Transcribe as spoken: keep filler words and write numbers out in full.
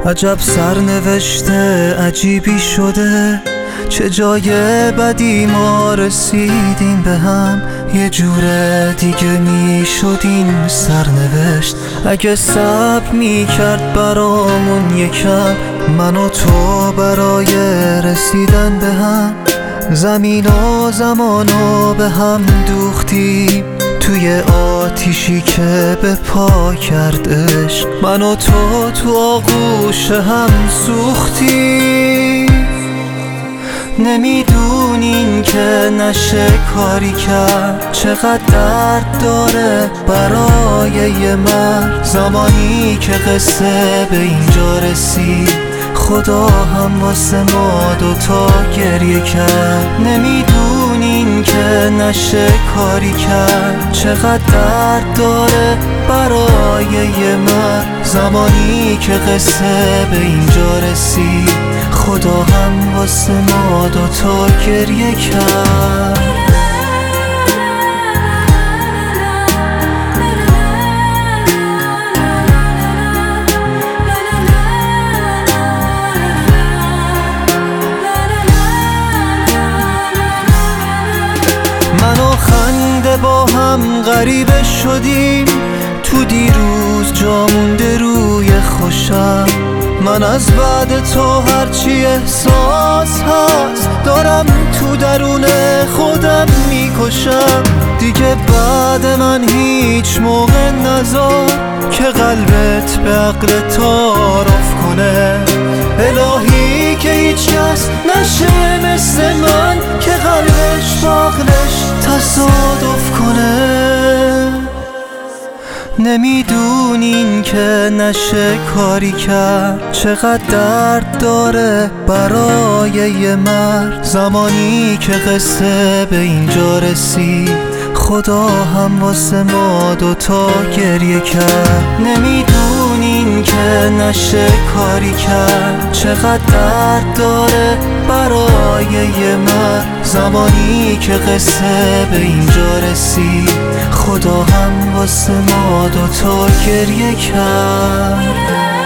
عجب سرنوشته عجیبی شده، چه جای بدی ما رسیدیم به هم. یه جور دیگه می شد این سرنوشت اگه صبر می کرد برامون یکم، من و تو برای رسیدن به هم. زمین و زمانو به هم دوختیم توی آتیشی که به پا کرد عشق، من و تو تو آغوش هم سوختیم. نمیدونین که نشه کاری کرد، چقدر درد داره برای یه مرد. زمانی که قصه به اینجا رسید، خدا هم واسه ما دوتا گریه کرد. نمیدونین که نشه کاری کرد، چقدر درد داره برای یه مرد. زمانی که قصه به اینجا رسید، خدا هم واسه ما دوتا گریه کرد. من و خنده با هم غریبه شدیم، تو دیروز جا مونده روی خوشم. من از بعد تو هرچی احساس هست دارم تو درون خودم میکشم. دیگه بعد من هیچ موقع نذار که قلبت به عقل تعارف کنه. الهی که هیچ کس نشه مثل من که قلبش با عقلش تصادف کنه. نمیدونین که نشه کاری کرد، چقدر درد داره برای یه مرد. زمانی که قصه به اینجا رسید، خدا هم واسه ما دوتا گریه کرد. نمیدونین که نشه کاری کرد، چقدر درد داره برای یه مرد. زمانی که قصه به اینجا رسید، خدا هم واسه ما دوتا گریه کرد.